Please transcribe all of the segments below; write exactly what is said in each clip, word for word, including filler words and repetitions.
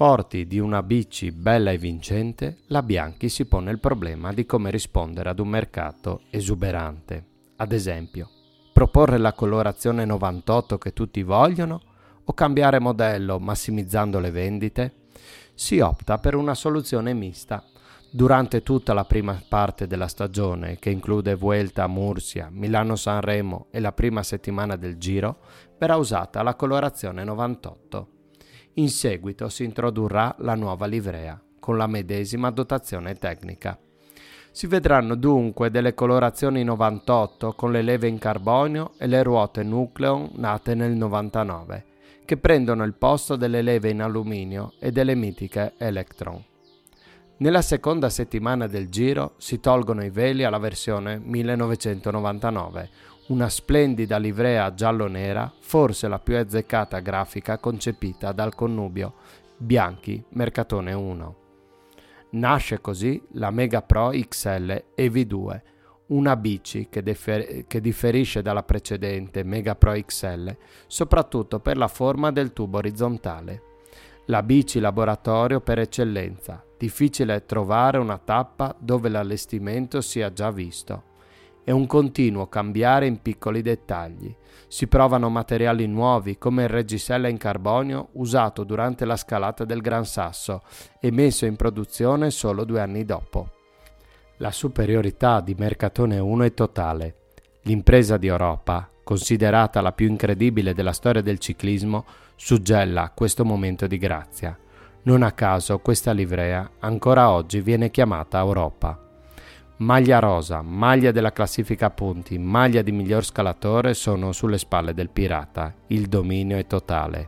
Forti di una bici bella e vincente, la Bianchi si pone il problema di come rispondere ad un mercato esuberante. Ad esempio, proporre la colorazione novantotto che tutti vogliono o cambiare modello massimizzando le vendite? Si opta per una soluzione mista. Durante tutta la prima parte della stagione, che include Vuelta a Murcia, Milano-Sanremo e la prima settimana del Giro, verrà usata la colorazione novantotto. In seguito si introdurrà la nuova livrea, con la medesima dotazione tecnica. Si vedranno dunque delle colorazioni novantotto con le leve in carbonio e le ruote Nucleon nate nel novantanove, che prendono il posto delle leve in alluminio e delle mitiche Electron. Nella seconda settimana del Giro si tolgono i veli alla versione millenovecentonovantanove, una splendida livrea giallo-nera, forse la più azzeccata grafica concepita dal connubio Bianchi Mercatone uno. Nasce così la Mega Pro X L E V due, una bici che, differ- che differisce dalla precedente Mega Pro X L soprattutto per la forma del tubo orizzontale. La bici laboratorio per eccellenza, difficile trovare una tappa dove l'allestimento sia già visto. È un continuo cambiare in piccoli dettagli. Si provano materiali nuovi come il reggisella in carbonio usato durante la scalata del Gran Sasso e messo in produzione solo due anni dopo. La superiorità di Mercatone uno è totale. L'impresa di Europa, considerata la più incredibile della storia del ciclismo, suggella questo momento di grazia. Non a caso questa livrea ancora oggi viene chiamata Europa. Maglia rosa, maglia della classifica punti, maglia di miglior scalatore sono sulle spalle del pirata. Il dominio è totale.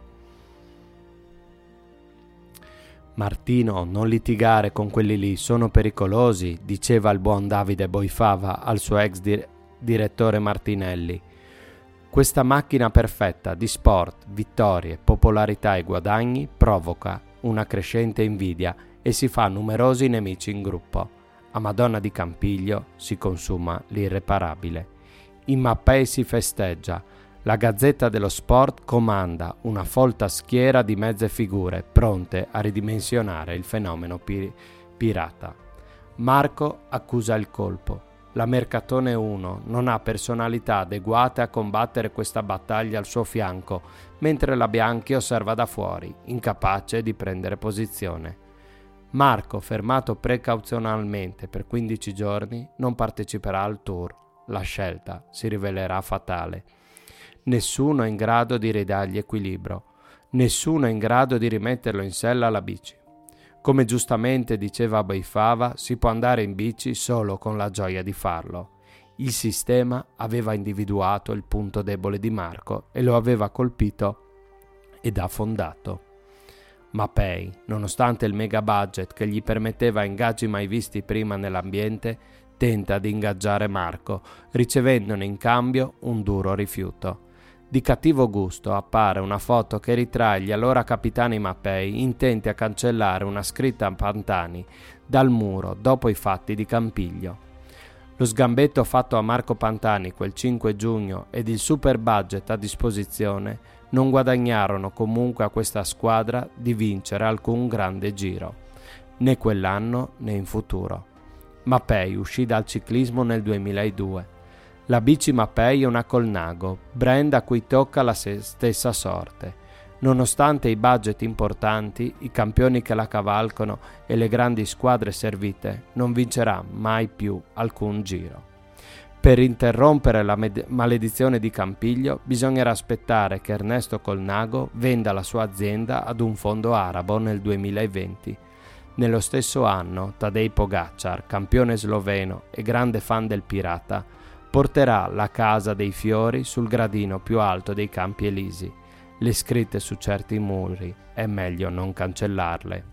Martino, non litigare con quelli lì, sono pericolosi, diceva il buon Davide Boifava al suo ex dir- direttore Martinelli. Questa macchina perfetta di sport, vittorie, popolarità e guadagni provoca una crescente invidia e si fa numerosi nemici in gruppo. A Madonna di Campiglio si consuma l'irreparabile. In Mappei si festeggia. La Gazzetta dello Sport comanda una folta schiera di mezze figure pronte a ridimensionare il fenomeno pi- pirata. Marco accusa il colpo. La Mercatone uno non ha personalità adeguate a combattere questa battaglia al suo fianco, mentre la Bianchi osserva da fuori, incapace di prendere posizione. Marco, fermato precauzionalmente per quindici giorni, non parteciperà al tour. La scelta si rivelerà fatale. Nessuno è in grado di ridargli equilibrio. Nessuno è in grado di rimetterlo in sella alla bici. Come giustamente diceva Boifava, si può andare in bici solo con la gioia di farlo. Il sistema aveva individuato il punto debole di Marco e lo aveva colpito ed affondato. Mappei, nonostante il mega budget che gli permetteva ingaggi mai visti prima nell'ambiente, tenta di ingaggiare Marco, ricevendone in cambio un duro rifiuto. Di cattivo gusto appare una foto che ritrae gli allora capitani Mappei intenti a cancellare una scritta a Pantani dal muro dopo i fatti di Campiglio. Lo sgambetto fatto a Marco Pantani quel cinque giugno ed il super budget a disposizione non guadagnarono comunque a questa squadra di vincere alcun grande giro, né quell'anno né in futuro. Mappei uscì dal ciclismo nel duemiladue. La bici Mappei è una Colnago, brand a cui tocca la stessa sorte. Nonostante i budget importanti, i campioni che la cavalcano e le grandi squadre servite, non vincerà mai più alcun giro. Per interrompere la med- maledizione di Campiglio bisognerà aspettare che Ernesto Colnago venda la sua azienda ad un fondo arabo nel duemilaventi. Nello stesso anno Tadej Pogačar, campione sloveno e grande fan del pirata, porterà la Casa dei Fiori sul gradino più alto dei Campi Elisi. Le scritte su certi muri è meglio non cancellarle.